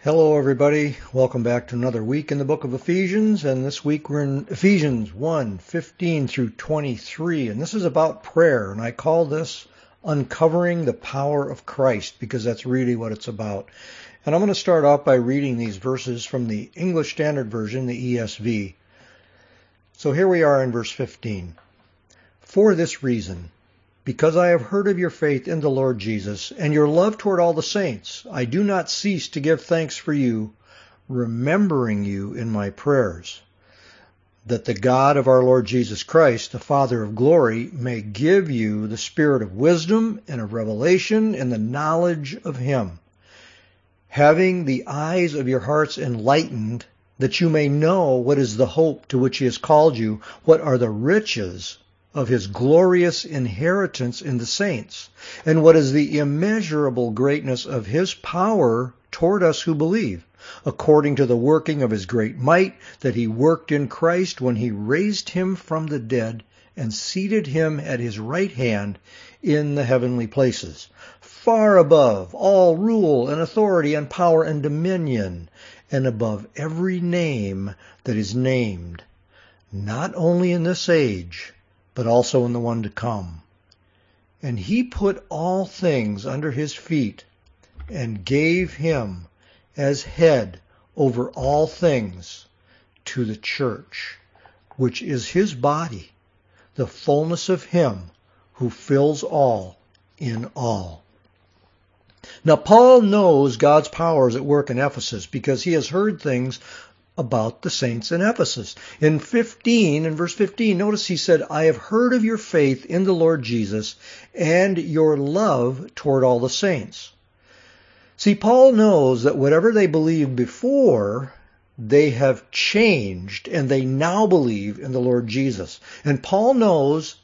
Hello everybody, welcome back to another week in the book of Ephesians, and this week we're in Ephesians 1:15 through 23, and this is about prayer, and I call this Uncovering the Power of Christ, because that's really what it's about. And I'm going to start off by reading these verses from the English Standard Version, the ESV. So here we are in verse 15. For this reason, because I have heard of your faith in the Lord Jesus and your love toward all the saints, I do not cease to give thanks for you, remembering you in my prayers, that the God of our Lord Jesus Christ, the Father of glory, may give you the spirit of wisdom and of revelation and the knowledge of him, having the eyes of your hearts enlightened, that you may know what is the hope to which he has called you, what are the riches of his glorious inheritance in the saints, and what is the immeasurable greatness of his power toward us who believe, according to the working of his great might that he worked in Christ when he raised him from the dead and seated him at his right hand in the heavenly places, far above all rule and authority and power and dominion, and above every name that is named, not only in this age, but also in the one to come. And he put all things under his feet and gave him as head over all things to the church, which is his body, the fullness of him who fills all in all. Now, Paul knows God's power is at work in Ephesus because he has heard things about the saints in Ephesus. In verse 15, notice he said, I have heard of your faith in the Lord Jesus and your love toward all the saints. See, Paul knows that whatever they believed before, they have changed and they now believe in the Lord Jesus. And Paul knows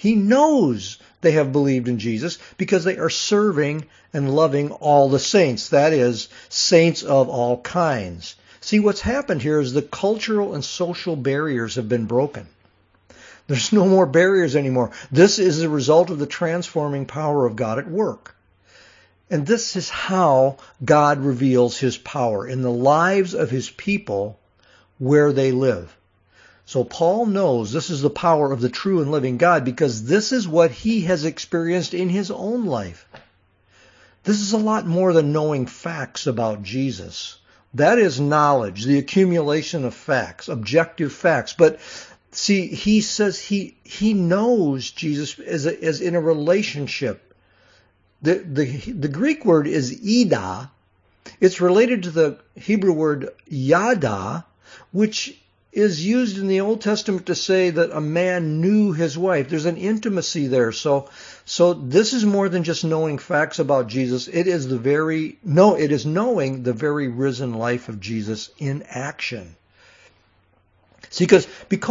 they have believed in Jesus because they are serving and loving all the saints. That is, saints of all kinds. See, what's happened here is the cultural and social barriers have been broken. There's no more barriers anymore. This is a result of the transforming power of God at work. And this is how God reveals his power in the lives of his people where they live. So Paul knows this is the power of the true and living God because this is what he has experienced in his own life. This is a lot more than knowing facts about Jesus. That is knowledge, the accumulation of facts, objective facts. But see, he says he knows Jesus as in a relationship. The Greek word is ida. It's related to the Hebrew word yada, which is used in the Old Testament to say that a man knew his wife. There's an intimacy there. So this is more than just knowing facts about Jesus. It is knowing the very risen life of Jesus in action. See, because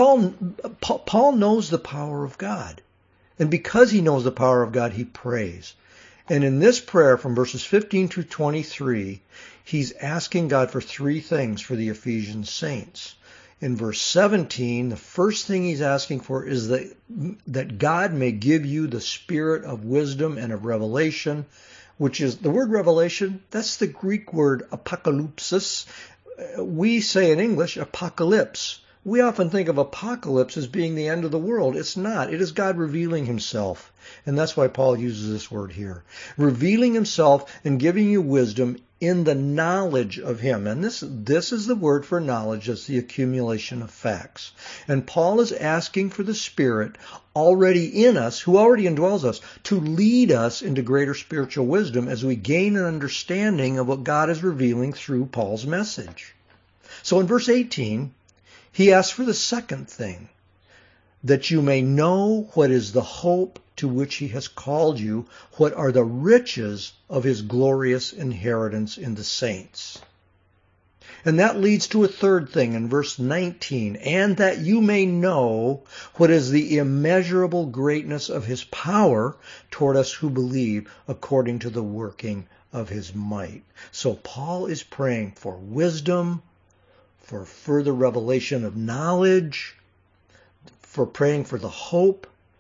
Paul knows the power of God. And because he knows the power of God, he prays. And in this prayer from verses 15 through 23, he's asking God for three things for the Ephesian saints. In verse 17, the first thing he's asking for is that God may give you the spirit of wisdom and of revelation, which is the word revelation. That's the Greek word apocalypsis. We say in English apocalypse. We often think of apocalypse as being the end of the world. It's not. It is God revealing himself. And that's why Paul uses this word here. Revealing himself and giving you wisdom in the knowledge of him. And this is the word for knowledge. It's the accumulation of facts. And Paul is asking for the Spirit already in us, who already indwells us, to lead us into greater spiritual wisdom as we gain an understanding of what God is revealing through Paul's message. So in verse 18, he asks for the second thing, that you may know what is the hope to which he has called you, what are the riches of his glorious inheritance in the saints. And that leads to a third thing in verse 19, and that you may know what is the immeasurable greatness of his power toward us who believe, according to the working of his might. So Paul is praying for wisdom, for further revelation of knowledge, for praying for the hope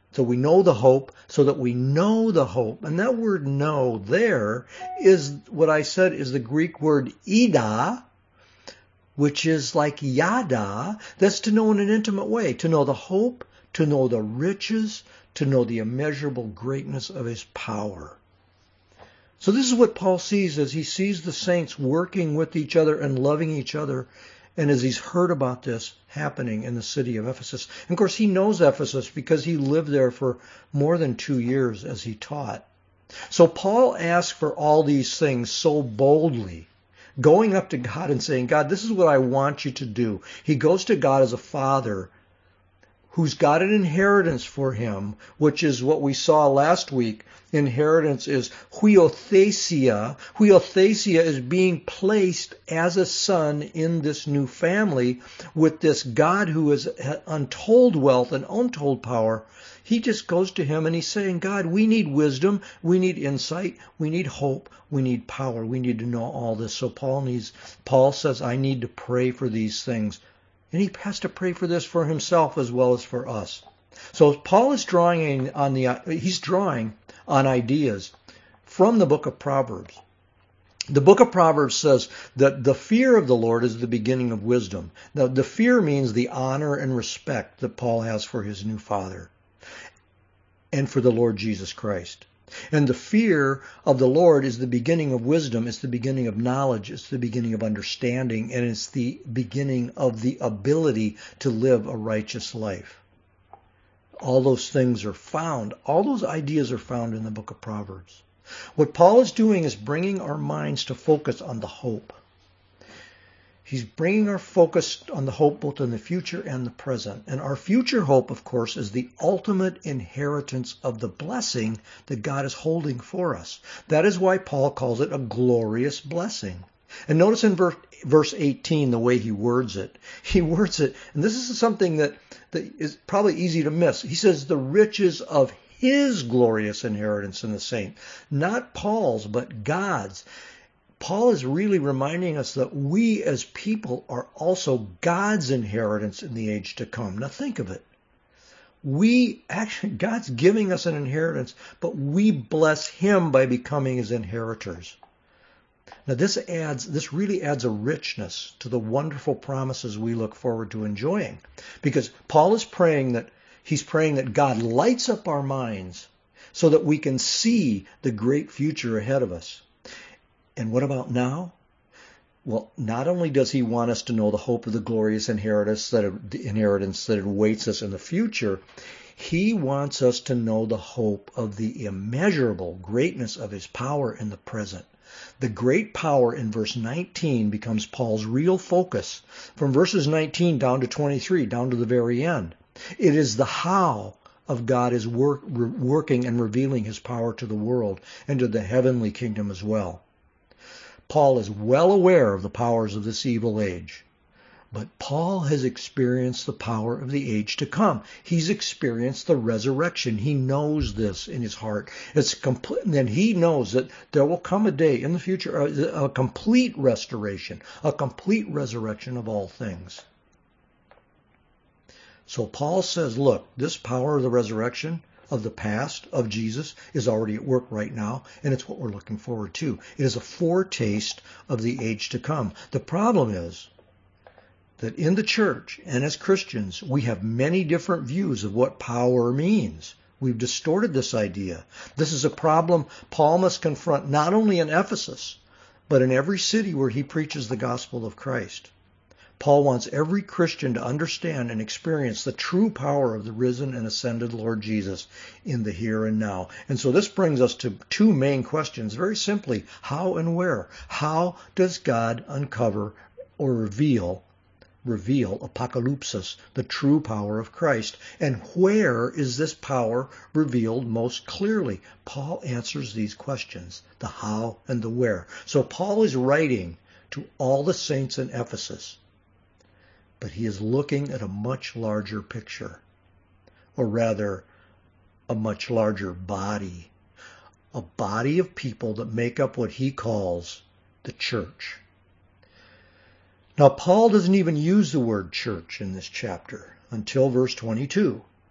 So we know the hope so that we know the hope. And that word know there is what I said is the Greek word ida, which is like yada. That's to know in an intimate way, to know the hope, to know the riches, to know the immeasurable greatness of his power. So this is what Paul sees as he sees the saints working with each other and loving each other. And as he's heard about this happening in the city of Ephesus. And of course, he knows Ephesus because he lived there for more than 2 years as he taught. So Paul asks for all these things so boldly, going up to God and saying, God, this is what I want you to do. He goes to God as a father who's got an inheritance for him, which is what we saw last week. Inheritance is huiothesia. Huiothesia is being placed as a son in this new family with this God who has untold wealth and untold power. He just goes to him and he's saying, God, we need wisdom, we need insight, we need hope, we need power, we need to know all this. So Paul says, I need to pray for these things. And he has to pray for this for himself as well as for us. So Paul is drawing on ideas from the book of Proverbs. The book of Proverbs says that the fear of the Lord is the beginning of wisdom. Now, the fear means the honor and respect that Paul has for his new father and for the Lord Jesus Christ. And the fear of the Lord is the beginning of wisdom. It's the beginning of knowledge. It's the beginning of understanding. And it's the beginning of the ability to live a righteous life. All those things are found. All those ideas are found in the book of Proverbs. What Paul is doing is bringing our minds to focus on the hope. He's bringing our focus on the hope both in the future and the present. And our future hope, of course, is the ultimate inheritance of the blessing that God is holding for us. That is why Paul calls it a glorious blessing. And notice in verse 18 the way he words it. He words it, and this is something that is probably easy to miss. He says the riches of his glorious inheritance in the saints. Not Paul's, but God's. Paul is really reminding us that we as people are also God's inheritance in the age to come. Now think of it. God's giving us an inheritance, but we bless him by becoming his inheritors. Now this really adds a richness to the wonderful promises we look forward to enjoying. Because Paul is praying that God lights up our minds so that we can see the great future ahead of us. And what about now? Well, not only does he want us to know the hope of the glorious inheritance that awaits us in the future, he wants us to know the hope of the immeasurable greatness of his power in the present. The great power in verse 19 becomes Paul's real focus. From verses 19 down to 23, down to the very end. It is the how of God is working and revealing his power to the world and to the heavenly kingdom as well. Paul is well aware of the powers of this evil age. But Paul has experienced the power of the age to come. He's experienced the resurrection. He knows this in his heart. It's complete, and he knows that there will come a day in the future, a complete restoration, a complete resurrection of all things. So Paul says, look, this power of the resurrection of the past, of Jesus, is already at work right now, and it's what we're looking forward to. It is a foretaste of the age to come. The problem is that in the church and as Christians, we have many different views of what power means. We've distorted this idea. This is a problem Paul must confront not only in Ephesus, but in every city where he preaches the gospel of Christ. Paul wants every Christian to understand and experience the true power of the risen and ascended Lord Jesus in the here and now. And so this brings us to two main questions, very simply, how and where. How does God uncover or reveal apocalypsis, the true power of Christ? And where is this power revealed most clearly? Paul answers these questions, the how and the where. So Paul is writing to all the saints in Ephesus, but he is looking at a much larger picture, or rather, a much larger body, a body of people that make up what he calls the church. Now, Paul doesn't even use the word church in this chapter until verse 22.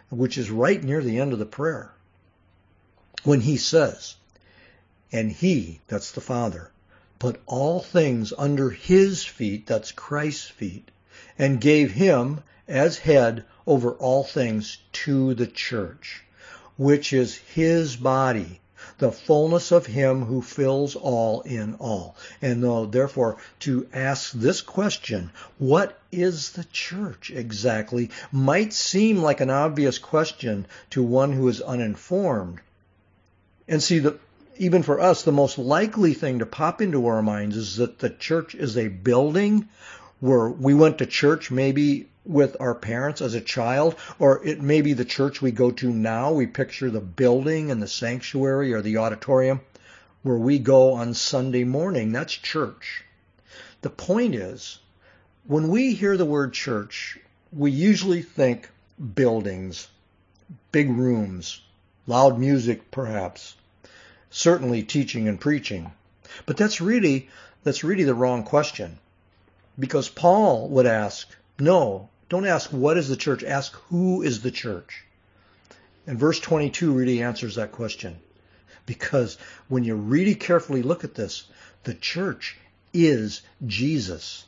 which is right near the end of the prayer, when he says, and he, that's the Father, put all things under his feet, that's Christ's feet, and gave him as head over all things to the church, which is his body, the fullness of him who fills all in all. And therefore, to ask this question, what is the church exactly, might seem like an obvious question to one who is uninformed. And see, even for us, the most likely thing to pop into our minds is that the church is a building where we went to church maybe with our parents as a child, or it may be the church we go to now. We picture the building and the sanctuary or the auditorium where we go on Sunday morning. That's church. The point is, when we hear the word church, we usually think buildings, big rooms, loud music perhaps, certainly teaching and preaching. But that's really the wrong question. Because Paul would ask, no, don't ask what is the church, ask who is the church. And verse 22 really answers that question. Because when you really carefully look at this, the church is Jesus.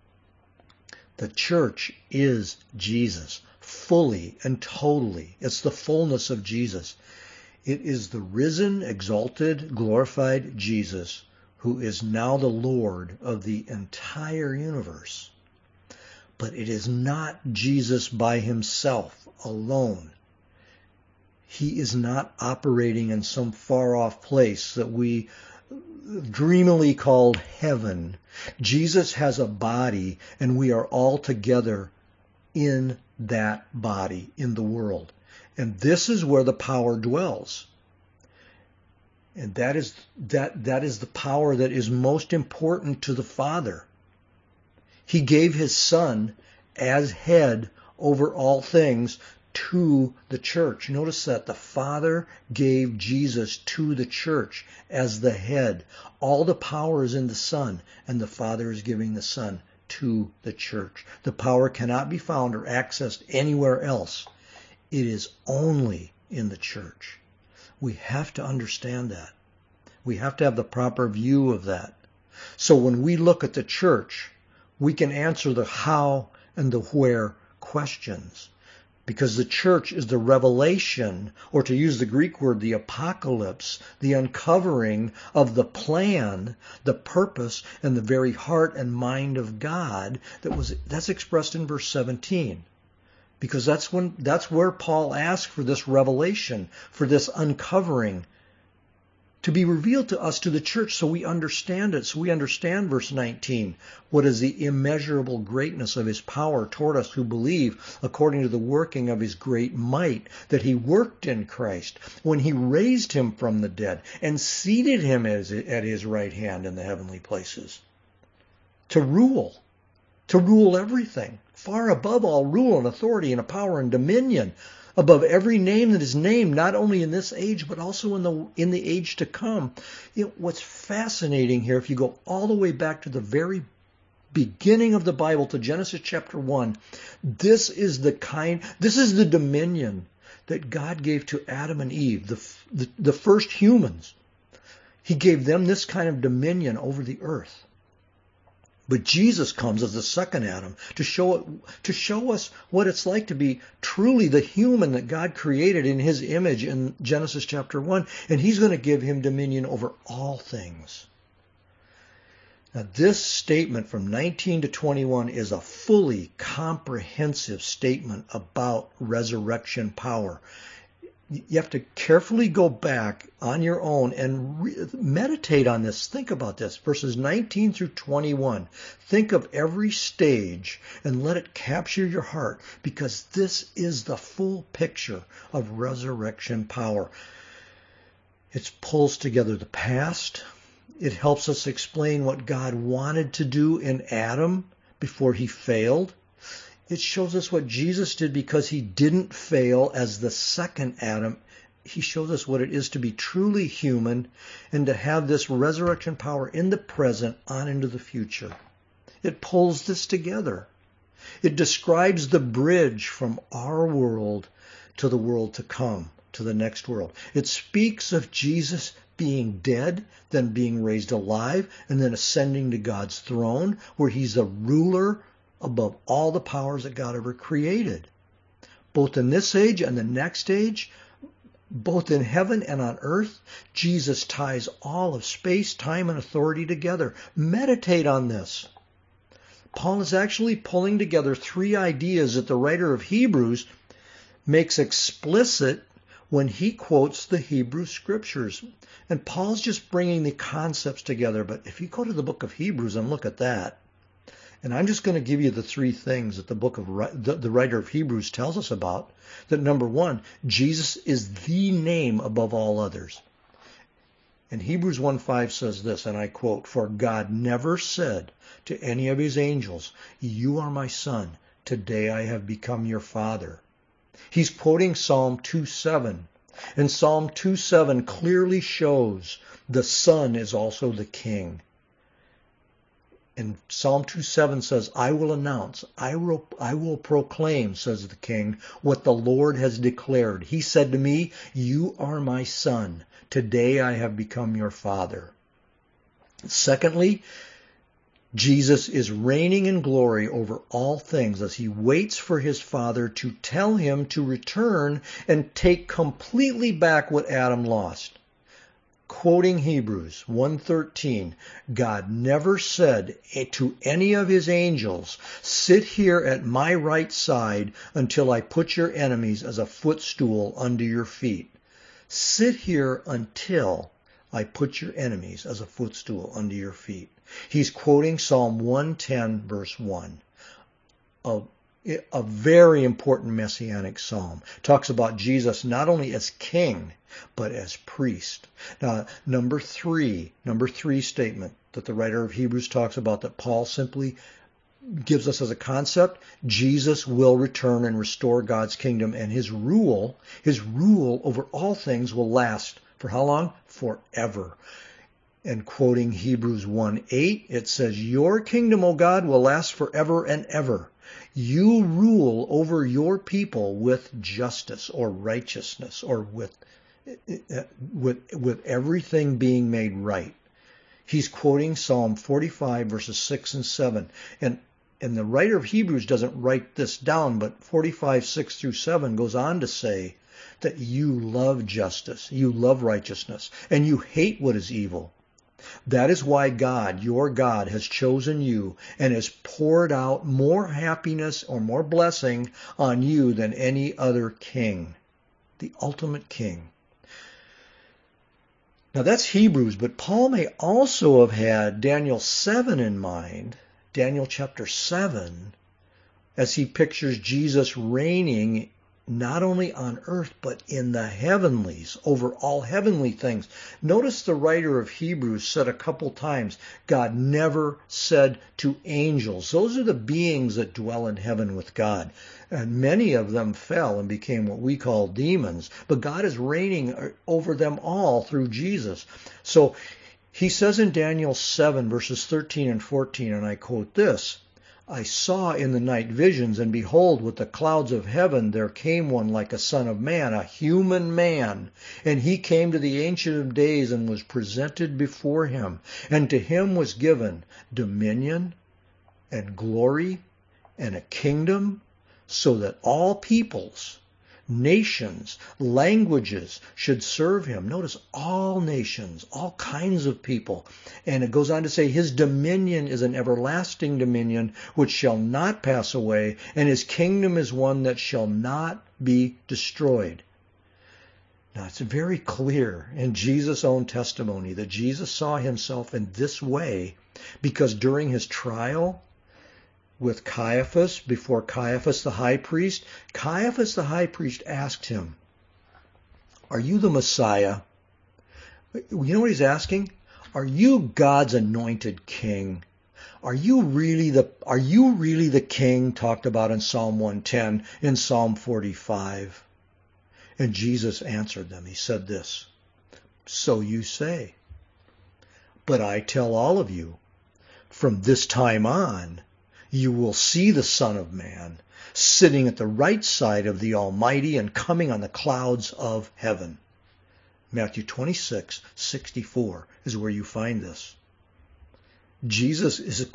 The church is Jesus, fully and totally. It's the fullness of Jesus. It is the risen, exalted, glorified Jesus who is now the Lord of the entire universe. But it is not Jesus by himself alone. He is not operating in some far-off place that we dreamily called heaven. Jesus has a body, and we are all together in that body, in the world. And this is where the power dwells. And that is the power that is most important to the Father. He gave his Son as head over all things to the church. Notice that the Father gave Jesus to the church as the head. All the power is in the Son, and the Father is giving the Son to the church. The power cannot be found or accessed anywhere else. It is only in the church. We have to understand that. We have to have the proper view of that. So when we look at the church, we can answer the how and the where questions. Because the church is the revelation, or to use the Greek word, the apocalypse, the uncovering of the plan, the purpose, and the very heart and mind of God that's expressed in verse 17. Because that's where Paul asked for this revelation, for this uncovering, to be revealed to us, to the church, so we understand it. So we understand verse 19. What is the immeasurable greatness of his power toward us who believe, according to the working of his great might, that he worked in Christ when he raised him from the dead and seated him at his right hand in the heavenly places. To rule everything, far above all rule and authority and power and dominion, above every name that is named, not only in this age, but also in the age to come. What's fascinating here, if you go all the way back to the very beginning of the Bible, to Genesis chapter 1, this is the dominion that God gave to Adam and Eve, the first humans. He gave them this kind of dominion over the earth. But Jesus comes as the second Adam to show us what it's like to be truly the human that God created in his image in Genesis chapter 1. And he's going to give him dominion over all things. Now, this statement from 19 to 21 is a fully comprehensive statement about resurrection power. You have to carefully go back on your own and meditate on this. Think about this. Verses 19 through 21. Think of every stage and let it capture your heart, because this is the full picture of resurrection power. It pulls together the past. It helps us explain what God wanted to do in Adam before he failed. It shows us what Jesus did because he didn't fail as the second Adam. He shows us what it is to be truly human and to have this resurrection power in the present on into the future. It pulls this together. It describes the bridge from our world to the world to come, to the next world. It speaks of Jesus being dead, then being raised alive, and then ascending to God's throne, where he's the ruler above all the powers that God ever created. Both in this age and the next age, both in heaven and on earth, Jesus ties all of space, time, and authority together. Meditate on this. Paul is actually pulling together three ideas that the writer of Hebrews makes explicit when he quotes the Hebrew Scriptures. And Paul's just bringing the concepts together. But if you go to the book of Hebrews and look at that, and I'm just going to give you the three things that the writer of Hebrews tells us about. That number one, Jesus is the name above all others. And Hebrews 1:5 says this, and I quote, "For God never said to any of his angels, 'You are my son, today I have become your father.'" He's quoting Psalm 2:7. And Psalm 2:7 clearly shows the Son is also the King. And Psalm 2:7 says, "I will announce, I will proclaim, says the King, what the Lord has declared. He said to me, 'You are my son. Today I have become your father.'" Secondly, Jesus is reigning in glory over all things as he waits for his Father to tell him to return and take completely back what Adam lost. Quoting Hebrews 1:13, God never said to any of his angels, "Sit here at my right side until I put your enemies as a footstool under your feet." Sit here until I put your enemies as a footstool under your feet. He's quoting Psalm 110, verse 1. A very important messianic psalm. Talks about Jesus not only as king, but as priest. Now, number three statement that the writer of Hebrews talks about that Paul simply gives us as a concept, Jesus will return and restore God's kingdom, and his rule over all things will last for how long? Forever. And quoting Hebrews 1:8, it says, "Your kingdom, O God, will last forever and ever. You rule over your people with justice," or righteousness, or with everything being made right. He's quoting Psalm 45, verses 6 and 7. And the writer of Hebrews doesn't write this down, but 45, 6 through 7 goes on to say that you love justice, you love righteousness, and you hate what is evil. That is why God, your God, has chosen you and has poured out more happiness or more blessing on you than any other king, the ultimate king. Now that's Hebrews, but Paul may also have had Daniel 7 in mind, Daniel chapter 7, as he pictures Jesus reigning not only on earth, but in the heavenlies, over all heavenly things. Notice the writer of Hebrews said a couple times, God never said to angels. Those are the beings that dwell in heaven with God. And many of them fell and became what we call demons. But God is reigning over them all through Jesus. So he says in Daniel 7, verses 13 and 14, and I quote this, "I saw in the night visions, and behold, with the clouds of heaven there came one like a son of man, a human man. And he came to the Ancient of Days and was presented before him. And to him was given dominion and glory and a kingdom, so that all peoples, nations, languages should serve him." Notice all nations, all kinds of people. And it goes on to say his dominion is an everlasting dominion which shall not pass away, and his kingdom is one that shall not be destroyed. Now it's very clear in Jesus' own testimony that Jesus saw himself in this way because during his trial with Caiaphas, before Caiaphas the high priest asked him, "Are you the Messiah?" You know what he's asking? Are you God's anointed king? Are you really the king talked about in Psalm 110, in Psalm 45? And Jesus answered them. He said this, "So you say. But I tell all of you, from this time on, You will see the Son of Man sitting at the right side of the Almighty and coming on the clouds of heaven. Matthew 26:64 is where you find this. Jesus is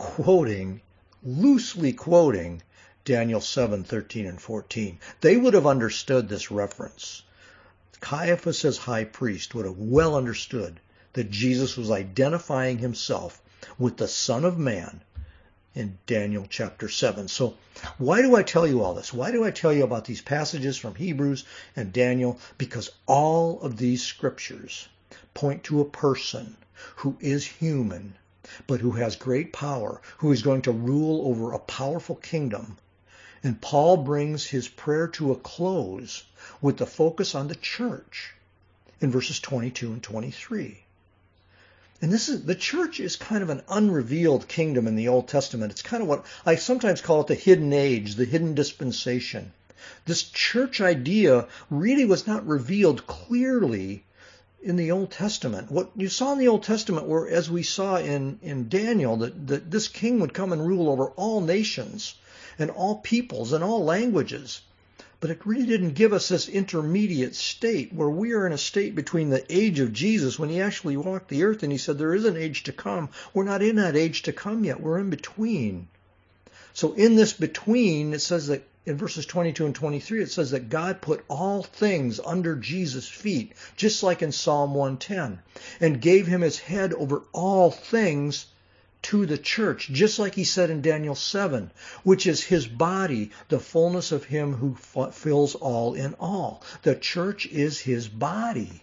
loosely quoting Daniel 7:13 and 14. They would have understood this reference. Caiaphas, as high priest, would have well understood that Jesus was identifying himself with the Son of Man in Daniel chapter 7. So why do I tell you all this? Why do I tell you about these passages from Hebrews and Daniel? Because all of these scriptures point to a person who is human, but who has great power, who is going to rule over a powerful kingdom. And Paul brings his prayer to a close with the focus on the church in verses 22 and 23. And the church is kind of an unrevealed kingdom in the Old Testament. It's kind of what I sometimes call it the hidden age, the hidden dispensation. This church idea really was not revealed clearly in the Old Testament. What you saw in the Old Testament were, as we saw in Daniel, that this king would come and rule over all nations and all peoples and all languages. But it really didn't give us this intermediate state where we are in a state between the age of Jesus, when he actually walked the earth and he said there is an age to come. We're not in that age to come yet. We're in between. So in this between, it says that in verses 22 and 23, it says that God put all things under Jesus' feet, just like in Psalm 110, and gave him his head over all things to the church, just like he said in Daniel 7, which is his body, the fullness of him who fills all in all. The church is his body.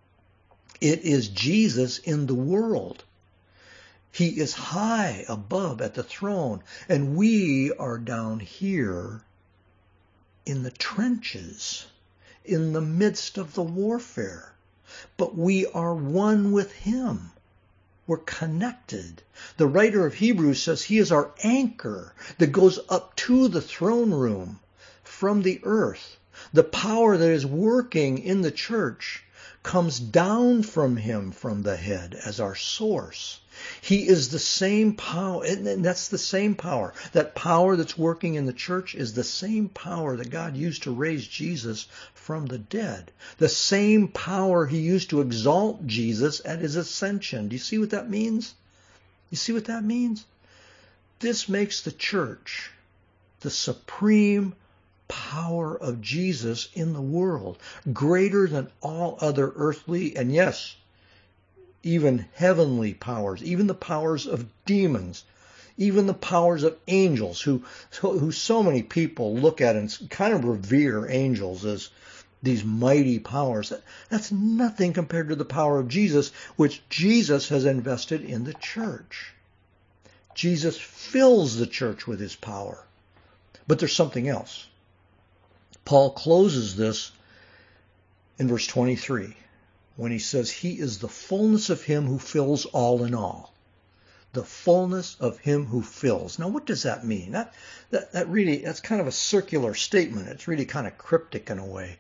It is Jesus in the world. He is high above at the throne, and we are down here in the trenches, in the midst of the warfare. But we are one with him. We're connected. The writer of Hebrews says he is our anchor that goes up to the throne room from the earth. The power that is working in the church comes down from him, from the head, as our source. He is the same power, and that's the same power. That power that's working in the church is the same power that God used to raise Jesus from the dead. The same power he used to exalt Jesus at his ascension. Do you see what that means? You see what that means? This makes the church the supreme power of Jesus in the world, greater than all other earthly, and yes, even heavenly powers, even the powers of demons, even the powers of angels, who so many people look at and kind of revere angels as these mighty powers. That's nothing compared to the power of Jesus, which Jesus has invested in the church. Jesus fills the church with his power. But there's something else. Paul closes this in verse 23 when he says he is the fullness of him who fills all in all. The fullness of him who fills. Now, what does that mean? That's kind of a circular statement. It's really kind of cryptic in a way.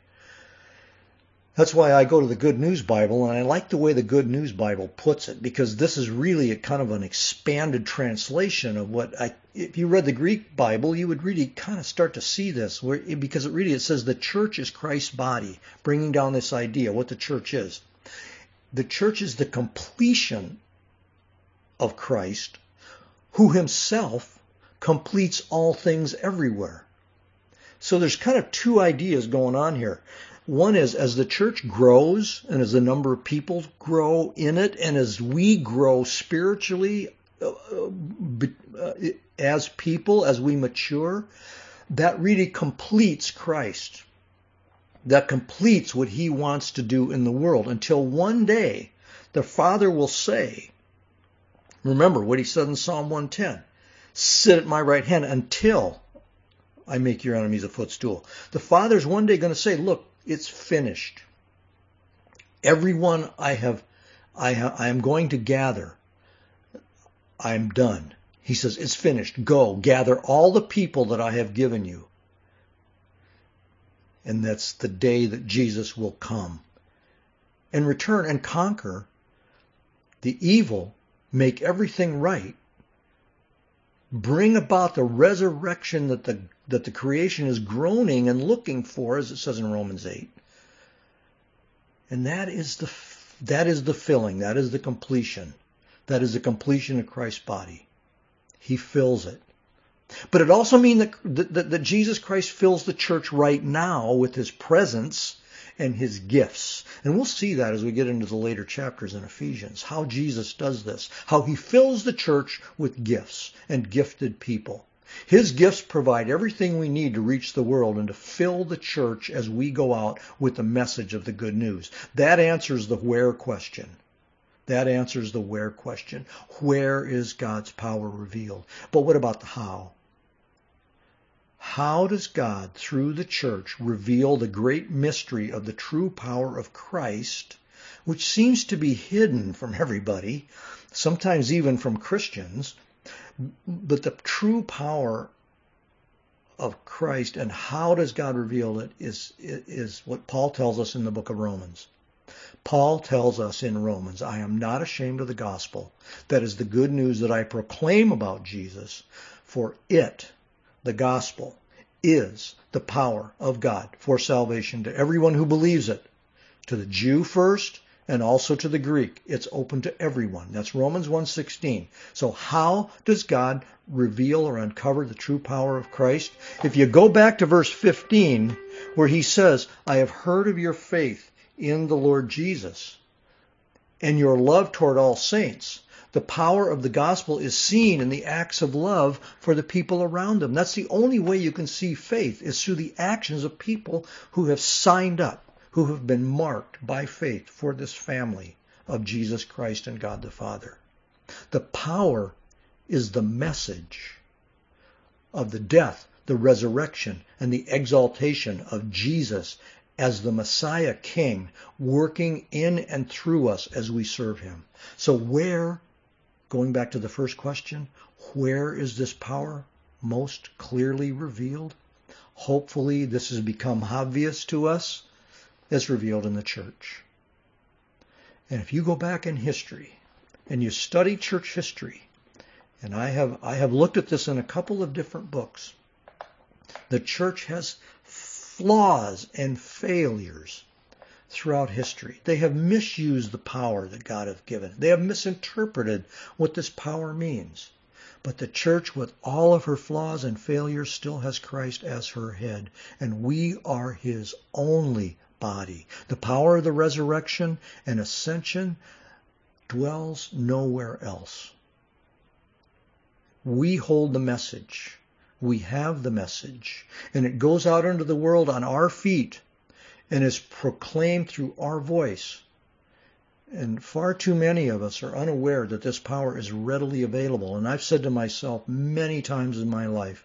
That's why I go to the Good News Bible, and I like the way the Good News Bible puts it, because this is really a kind of an expanded translation of if you read the Greek Bible, you would really kind of start to see this, because it says the church is Christ's body, bringing down this idea, what the church is. The church is the completion of Christ, who himself completes all things everywhere. So there's kind of two ideas going on here. One is, as the church grows and as the number of people grow in it, and as we grow spiritually as people, as we mature, that really completes Christ. That completes what he wants to do in the world, until one day the Father will say, remember what he said in Psalm 110, sit at my right hand until I make your enemies a footstool. The Father's one day going to say, look, it's finished. Everyone I am going to gather, I'm done. He says, it's finished. Go, gather all the people that I have given you. And that's the day that Jesus will come and return and conquer the evil, make everything right, bring about the resurrection that the creation is groaning and looking for, as it says in Romans 8. And that is the filling, that is the completion. That is the completion of Christ's body. He fills it. But it also means that Jesus Christ fills the church right now with his presence and his gifts. And we'll see that as we get into the later chapters in Ephesians, how Jesus does this, how he fills the church with gifts and gifted people. His gifts provide everything we need to reach the world and to fill the church as we go out with the message of the good news. That answers the where question. That answers the where question. Where is God's power revealed? But what about the how? How does God, through the church, reveal the great mystery of the true power of Christ, which seems to be hidden from everybody, sometimes even from Christians, but the true power of Christ and how does God reveal it is what Paul tells us in the book of Romans. Paul tells us in Romans, I am not ashamed of the gospel. That is the good news that I proclaim about Jesus, for it, the gospel, is the power of God for salvation to everyone who believes it, to the Jew first and also to the Greek. It's open to everyone. That's Romans 1:16. So how does God reveal or uncover the true power of Christ? If you go back to verse 15, where he says, I have heard of your faith in the Lord Jesus and your love toward all saints. The power of the gospel is seen in the acts of love for the people around them. That's the only way you can see faith, is through the actions of people who have signed up, who have been marked by faith for this family of Jesus Christ and God the Father. The power is the message of the death, the resurrection, and the exaltation of Jesus as the Messiah King, working in and through us as we serve him. So going back to the first question, where is this power most clearly revealed? Hopefully this has become obvious to us. It's revealed in the church. And if you go back in history and you study church history, and I have looked at this in a couple of different books, the church has flaws and failures throughout history. They have misused the power that God has given. They have misinterpreted what this power means. But the church, with all of her flaws and failures, still has Christ as her head. And we are his only body. The power of the resurrection and ascension dwells nowhere else. We hold the message. We have the message. And it goes out into the world on our feet and is proclaimed through our voice. And far too many of us are unaware that this power is readily available. And I've said to myself many times in my life,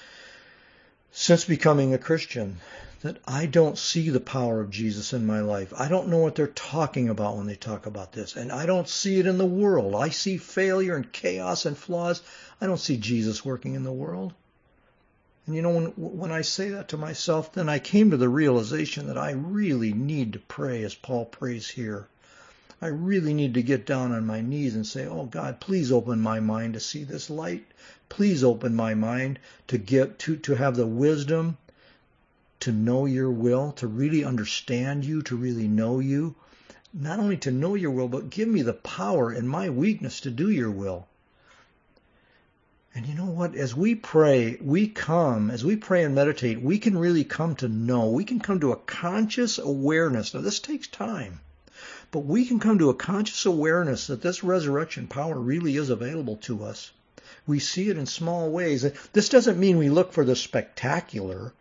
since becoming a Christian, that I don't see the power of Jesus in my life. I don't know what they're talking about when they talk about this. And I don't see it in the world. I see failure and chaos and flaws. I don't see Jesus working in the world. And you know, when I say that to myself, then I came to the realization that I really need to pray as Paul prays here. I really need to get down on my knees and say, oh God, please open my mind to see this light. Please open my mind to have the wisdom to know your will, to really understand you, to really know you. Not only to know your will, but give me the power in my weakness to do your will. And you know what? As we pray and meditate, we can really come to know. We can come to a conscious awareness. Now, this takes time. But we can come to a conscious awareness that this resurrection power really is available to us. We see it in small ways. This doesn't mean we look for the spectacular.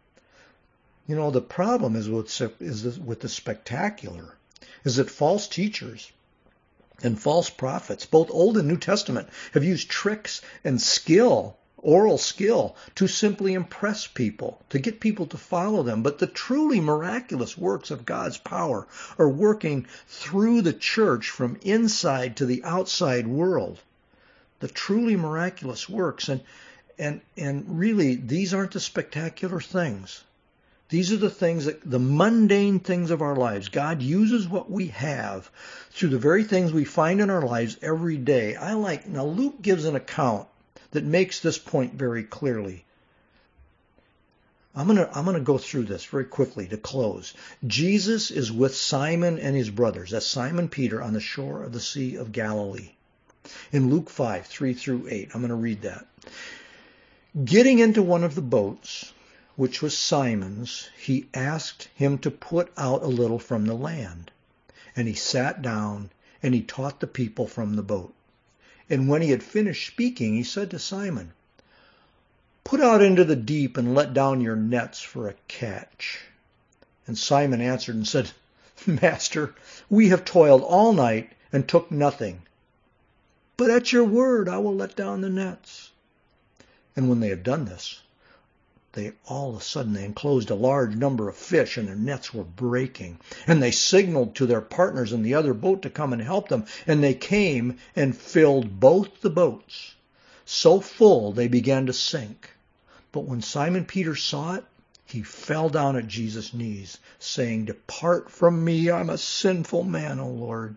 You know, the problem is with the spectacular is that false teachers and false prophets, both Old and New Testament, have used tricks and oral skill, to simply impress people, to get people to follow them. But the truly miraculous works of God's power are working through the church from inside to the outside world. The truly miraculous works. And really, these aren't the spectacular things. These are the mundane things of our lives. God uses what we have through the very things we find in our lives every day. Now Luke gives an account that makes this point very clearly. I'm going to go through this very quickly to close. Jesus is with Simon and his brothers. That's Simon Peter on the shore of the Sea of Galilee. In Luke 5, 3 through 8, I'm going to read that. Getting into one of the boats, which was Simon's, he asked him to put out a little from the land. And he sat down and he taught the people from the boat. And when he had finished speaking, he said to Simon, "Put out into the deep and let down your nets for a catch." And Simon answered and said, "Master, we have toiled all night and took nothing. But at your word I will let down the nets." And when they had done this, all of a sudden they enclosed a large number of fish, and their nets were breaking. And they signaled to their partners in the other boat to come and help them. And they came and filled both the boats, so full they began to sink. But when Simon Peter saw it, he fell down at Jesus' knees, saying, "Depart from me, I'm a sinful man, O Lord."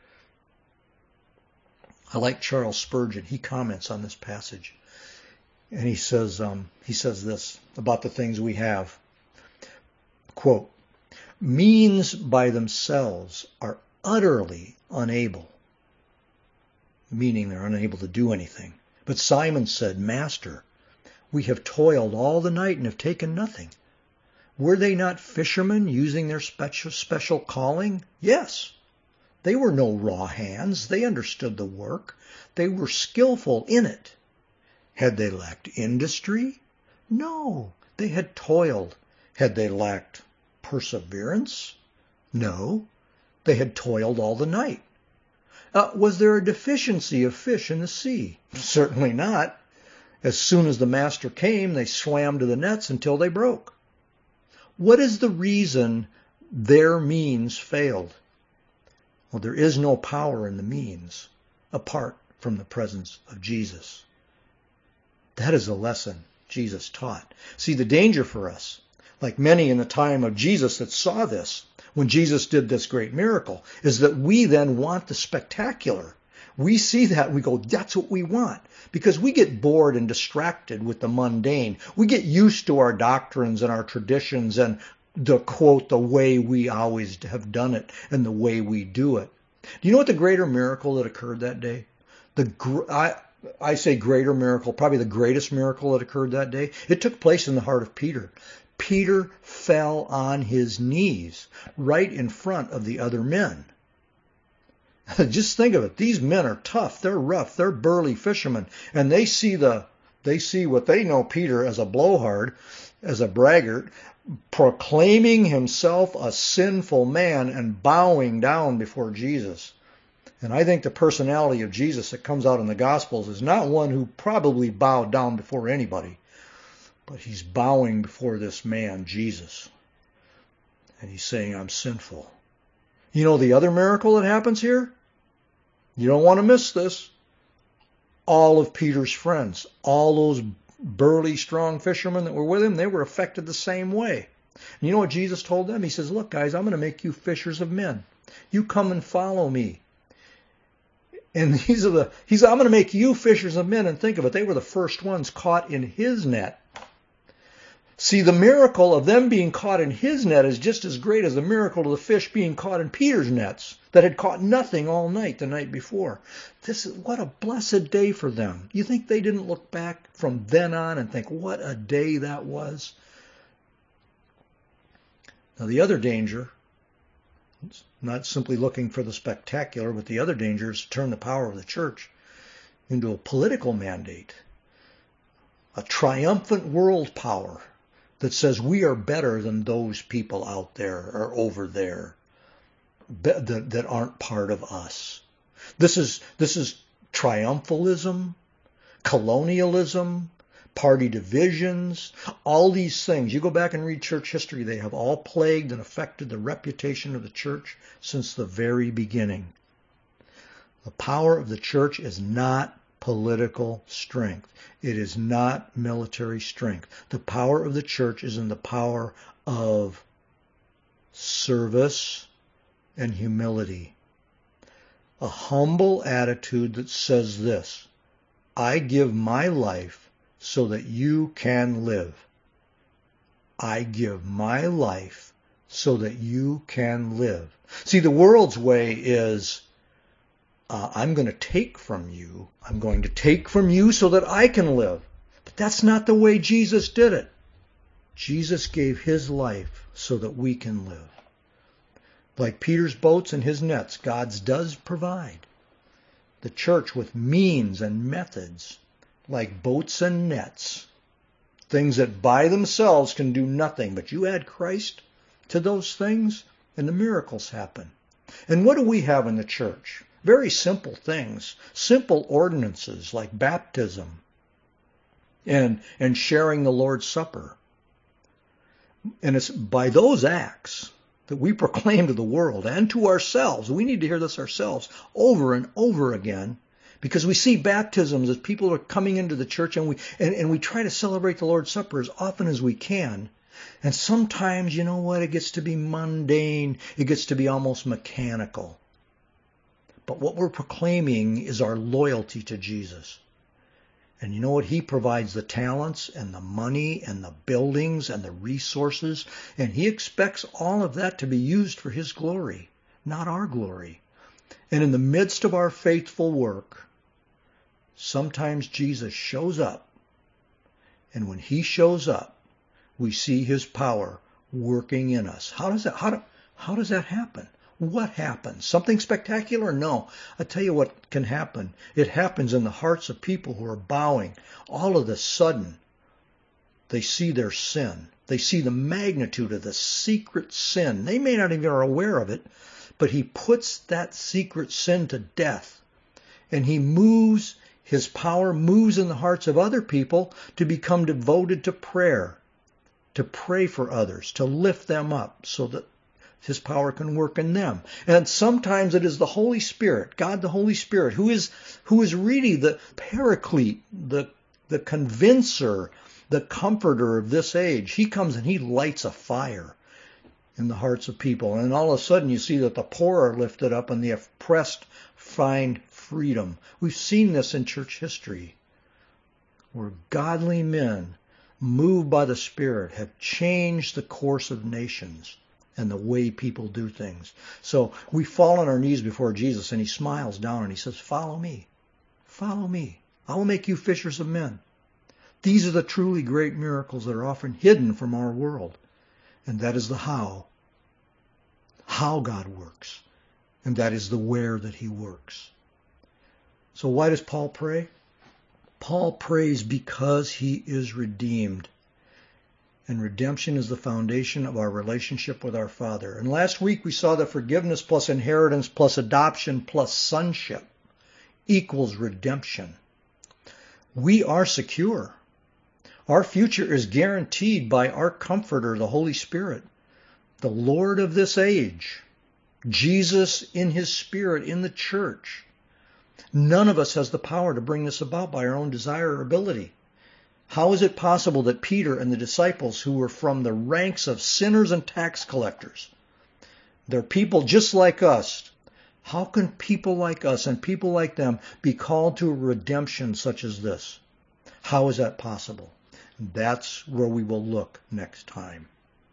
I like Charles Spurgeon. He comments on this passage. And he says this about the things we have. Quote, "Means by themselves are utterly unable," meaning they're unable to do anything. But Simon said, "Master, we have toiled all the night and have taken nothing." Were they not fishermen using their special calling? Yes. They were no raw hands. They understood the work. They were skillful in it. Had they lacked industry? No. They had toiled. Had they lacked perseverance? No. They had toiled all the night. Was there a deficiency of fish in the sea? Certainly not. As soon as the master came, they swam to the nets until they broke. What is the reason their means failed? Well, there is no power in the means apart from the presence of Jesus. That is a lesson Jesus taught. See, the danger for us, like many in the time of Jesus that saw this, when Jesus did this great miracle, is that we then want the spectacular. We see that and we go, that's what we want. Because we get bored and distracted with the mundane. We get used to our doctrines and our traditions and the quote, the way we always have done it and the way we do it. Do you know what the greater miracle that occurred that day? I say greater miracle, probably the greatest miracle that occurred that day. It took place in the heart of Peter. Peter fell on his knees right in front of the other men. Just think of it. These men are tough. They're rough. They're burly fishermen. And they see what they know Peter as a blowhard, as a braggart, proclaiming himself a sinful man and bowing down before Jesus. And I think the personality of Jesus that comes out in the Gospels is not one who probably bowed down before anybody, but he's bowing before this man, Jesus. And he's saying, "I'm sinful." You know the other miracle that happens here? You don't want to miss this. All of Peter's friends, all those burly, strong fishermen that were with him, they were affected the same way. And you know what Jesus told them? He says, "Look, guys, I'm going to make you fishers of men. You come and follow me." And I'm going to make you fishers of men. And think of it, they were the first ones caught in his net. See, the miracle of them being caught in his net is just as great as the miracle of the fish being caught in Peter's nets that had caught nothing all night the night before. What a blessed day for them. You think they didn't look back from then on and think, what a day that was? Now, the other danger, it's not simply looking for the spectacular, but the other danger is to turn the power of the church into a political mandate, a triumphant world power that says we are better than those people out there or over there that aren't part of us. This is triumphalism, colonialism, party divisions, all these things. You go back and read church history, they have all plagued and affected the reputation of the church since the very beginning. The power of the church is not political strength. It is not military strength. The power of the church is in the power of service and humility. A humble attitude that says this: I give my life so that you can live. I give my life so that you can live. See, the world's way is, I'm going to take from you. I'm going to take from you so that I can live. But that's not the way Jesus did it. Jesus gave his life so that we can live. Like Peter's boats and his nets, God's does provide the church with means and methods like boats and nets, things that by themselves can do nothing. But you add Christ to those things and the miracles happen. And what do we have in the church? Very simple things, simple ordinances like baptism and sharing the Lord's Supper. And it's by those acts that we proclaim to the world and to ourselves. We need to hear this ourselves over and over again, because we see baptisms as people are coming into the church, and we try to celebrate the Lord's Supper as often as we can. And sometimes, you know what, it gets to be mundane. It gets to be almost mechanical. But what we're proclaiming is our loyalty to Jesus. And you know what? He provides the talents and the money and the buildings and the resources. And he expects all of that to be used for his glory, not our glory. And in the midst of our faithful work, sometimes Jesus shows up. And when he shows up, we see his power working in us. How does that happen? What happens? Something spectacular? No. I tell you what can happen. It happens in the hearts of people who are bowing. All of a sudden, they see their sin. They see the magnitude of the secret sin. They may not even are aware of it, but he puts that secret sin to death. And he moves, his power moves in the hearts of other people to become devoted to prayer, to pray for others, to lift them up so that his power can work in them. And sometimes it is the Holy Spirit, God the Holy Spirit, who is really the paraclete, the convincer, the comforter of this age. He comes and he lights a fire in the hearts of people. And all of a sudden you see that the poor are lifted up and the oppressed find freedom. We've seen this in church history, where godly men, moved by the Spirit, have changed the course of nations and the way people do things. So we fall on our knees before Jesus, and he smiles down and he says, follow me. Follow me. I will make you fishers of men. These are the truly great miracles that are often hidden from our world. And that is the how God works. And that is the where that he works. So why does Paul pray? Paul prays because he is redeemed. And redemption is the foundation of our relationship with our Father. And last week we saw that forgiveness plus inheritance plus adoption plus sonship equals redemption. We are secure. Our future is guaranteed by our Comforter, the Holy Spirit, the Lord of this age, Jesus in his Spirit in the church. None of us has the power to bring this about by our own desire or ability. How is it possible that Peter and the disciples, who were from the ranks of sinners and tax collectors, they're people just like us, how can people like us and people like them be called to a redemption such as this? How is that possible? That's where we will look next time.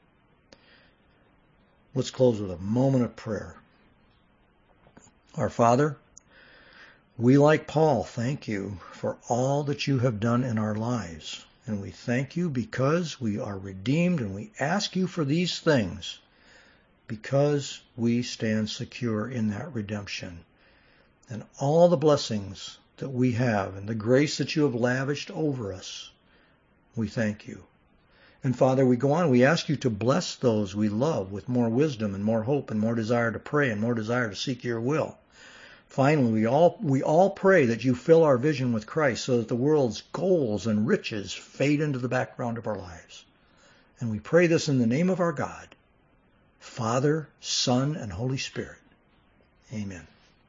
Let's close with a moment of prayer. Our Father, we, like Paul, thank you for all that you have done in our lives. And we thank you because we are redeemed, and we ask you for these things because we stand secure in that redemption. And all the blessings that we have and the grace that you have lavished over us, we thank you. And Father, we go on, we ask you to bless those we love with more wisdom and more hope and more desire to pray and more desire to seek your will. Finally, we all pray that you fill our vision with Christ so that the world's goals and riches fade into the background of our lives. And we pray this in the name of our God, Father, Son, and Holy Spirit. Amen.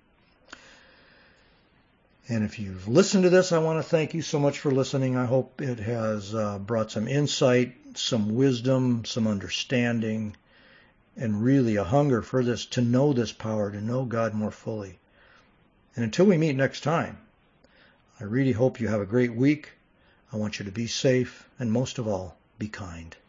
And if you've listened to this, I want to thank you so much for listening. I hope it has brought some insight, some wisdom, some understanding, and really a hunger for this, to know this power, to know God more fully. And until we meet next time, I really hope you have a great week. I want you to be safe and most of all, be kind.